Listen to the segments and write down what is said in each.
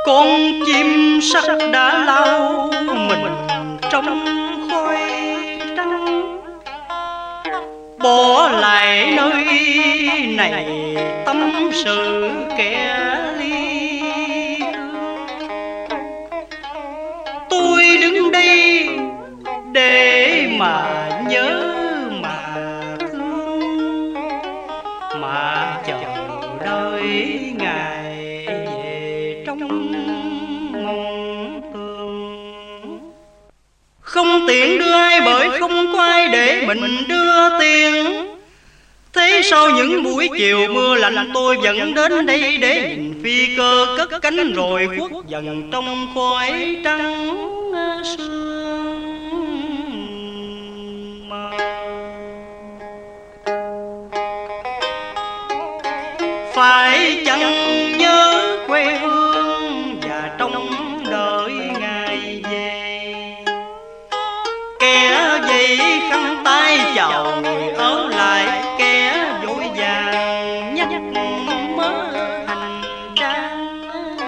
Con chim sắt đã lao mình trong khói trắng, bỏ lại nơi này tâm sự kẻ ly thương. Tôi đứng đây để mà nhớ mà thương, mà chờ đợi ngày về trong mộng tưởng. Không tiện đưa ai bởi không có ai để mình đưa tiền. Thế sau những buổi chiều mưa lạnh tôi vẫn đến đây để nhìn phi cơ cất cánh rồi khuất dần trong khói trắng sương mờ. Phải chăng nhớ quê hương và trong đợi ngày về, kẻ dây khăn tay chào người ở lại, kẻ vội vàng nhắc mớ hành trang.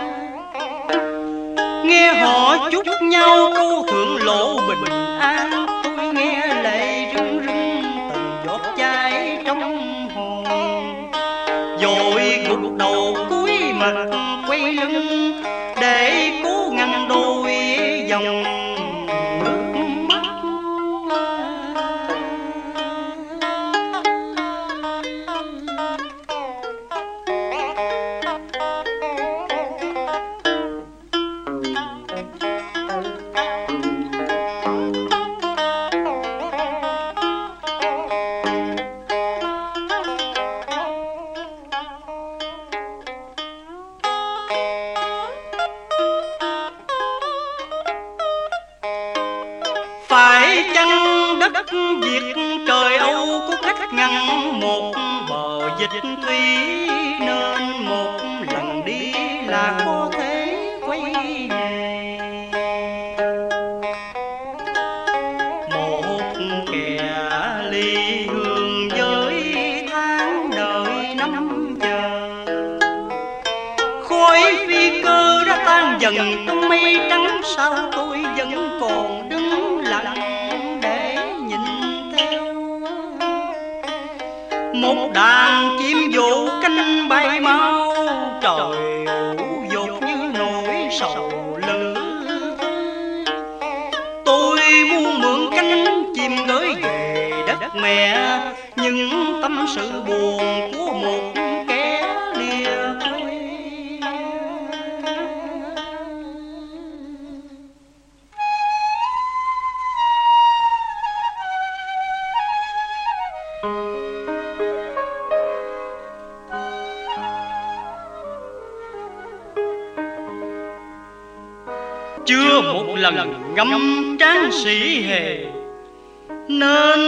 Nghe họ chúc nhau câu thượng lộ bình an, tôi nghe lệ rưng rưng từng giọt chai trong hồn. Rồi gục đầu cúi mặt quay lưng để cố ngăn đôi dòng nước mắt. Phải chăng đất Việt trời Âu có cách ngăn một bờ dịch thủy, nên một lần đi là có thể quay về. Một kẻ ly hương với tháng đợi năm chờ, khói phi cơ đã tan dần trong mây trắng, sao tôi vẫn còn đứng lặng để nhìn theo. Một đàn chim vỗ cánh bay mau, trời ủ dột như nỗi sầu lữ. Tôi muốn mượn cánh chim gửi về đất mẹ những tâm sự buồn của một kẻ lìa quê. Chưa một lần ngâm tráng sĩ hề, nên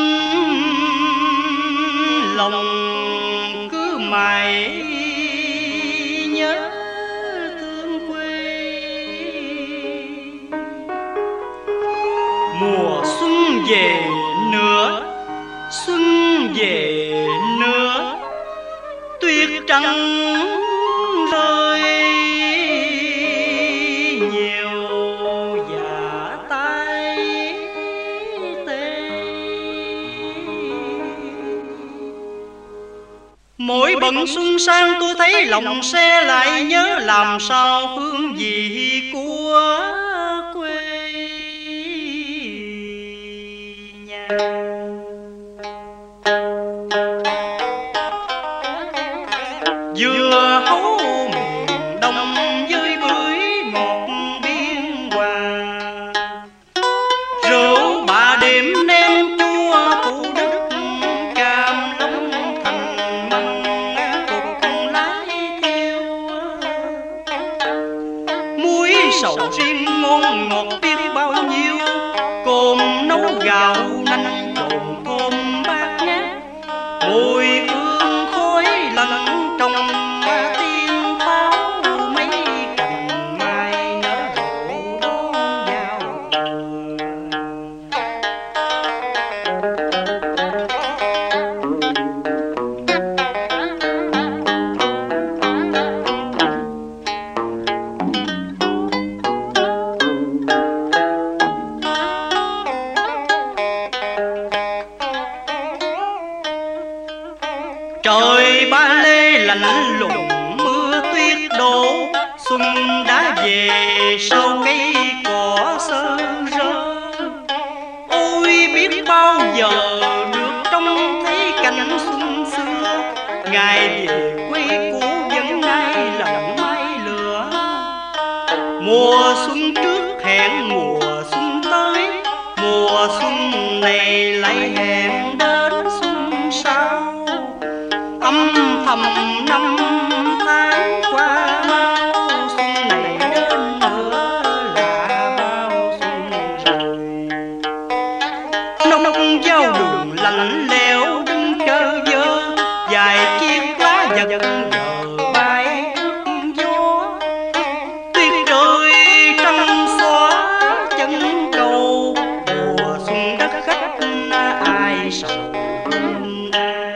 lòng cứ mãi nhớ thương quê. Mùa xuân về nữa, xuân về nữa, tuyết trắng rơi nhiều và tay tê. Mỗi bận xuân sang tôi thấy lòng xe lại nhớ làm sao hương vị của quê nhà. Dưa hấu miền Đông với bưởi ngọt biên hòa, rượu bạ điểm nem chua Thủ Đức, cam Long Thành măng cục lái theo. Muối sầu riêng ngon ngọt biết bao nhiêu, cồn nấu gạo nanh trộn cơm bát ngát. Mùi hương khói lẫn trong tiếng pháo, mấy cành mai nở rộ đón giao thừa. trời ba lê lạnh lùng mưa tuyết đổ, xuân đã về sau cây cỏ sơ rơ. Ôi biết bao giờ được trông thấy cảnh xuân xưa, ngày về quê cũ vẫn nay lặng mây lửa. Mùa xuân trước hẹn mùa xuân tới, mùa xuân này lại hẹn đến xuân sau. Âm thầm năm tháng qua mau, xuân này đến nữa là bao xuân rồi. Nông giao đường lạnh lẽo đứng chờ vơ, vài chiếc lá giật giờ bay trước gió. Tuyết rơi trăng xóa chân cầu, mùa xuân đất khách ai sầu ai.